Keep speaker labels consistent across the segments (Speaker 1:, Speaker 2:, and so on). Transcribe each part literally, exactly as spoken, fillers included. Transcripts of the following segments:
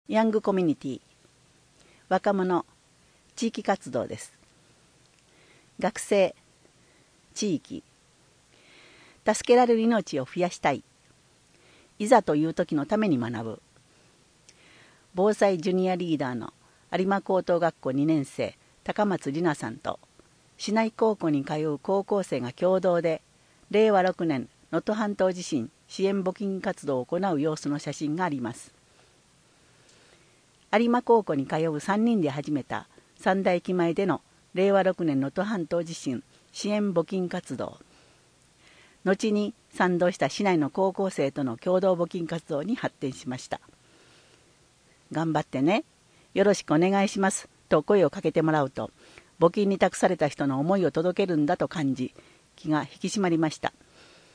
Speaker 1: ヤングコミュニティ、若者、地域活動です。学生、地域、助けられる命を増やしたい。いざという時のために学ぶ。防災ジュニアリーダーの有馬高等学校にねん生高松里奈さんと市内高校に通う高校生が共同でれいわろくねん能登半島地震支援募金活動を行う様子の写真があります。有馬高校に通うさんにんで始めた三田駅前でのれいわろくねん能登半島地震支援募金活動。後に賛同した市内の高校生との共同募金活動に発展しました。頑張ってね、よろしくお願いしますと声をかけてもらうと、募金に託された人の思いを届けるんだと感じ、気が引き締まりました。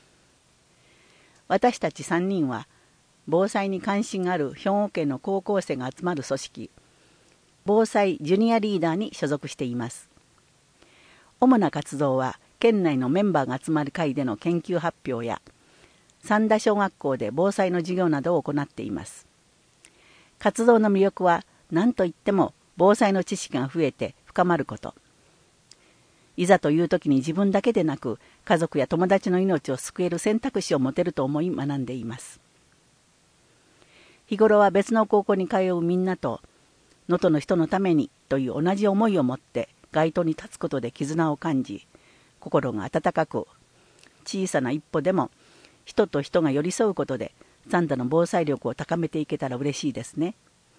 Speaker 1: 私たちさんにんは、防災に関心がある兵庫県の高校生が集まる組織、防災ジュニアリーダーに所属しています。主な活動は、県内のメンバーが集まる会での研究発表や、三田小学校で防災の授業などを行っています。活動の魅力は何といっても防災の知識が増えて深まること。いざという時に自分だけでなく家族や友達の命を救える選択肢を持てると思い学んでいます。日頃は別の高校に通うみんなと能登の人のためにという同じ思いを持って街頭に立つことで絆を感じ、心が温かく、小さな一歩でも人と人が寄り添うことで三田の防災力を高めていけたら嬉しいですね。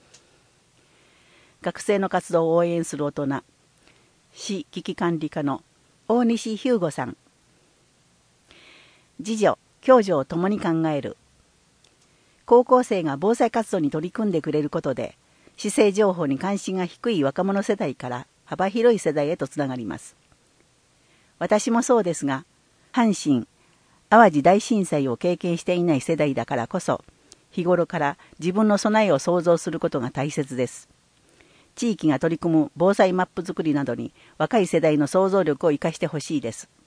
Speaker 1: 学生の活動を応援する大人、市危機管理課の大西ヒューゴさん。自助、共助を共に考える。高校生が防災活動に取り組んでくれることで、市政情報に関心が低い若者世代から幅広い世代へとつながります。私もそうですが、阪神、淡路大震災を経験していない世代だからこそ、日頃から自分の備えを想像することが大切です。地域が取り組む防災マップ作りなどに若い世代の想像力を生かしてほしいです。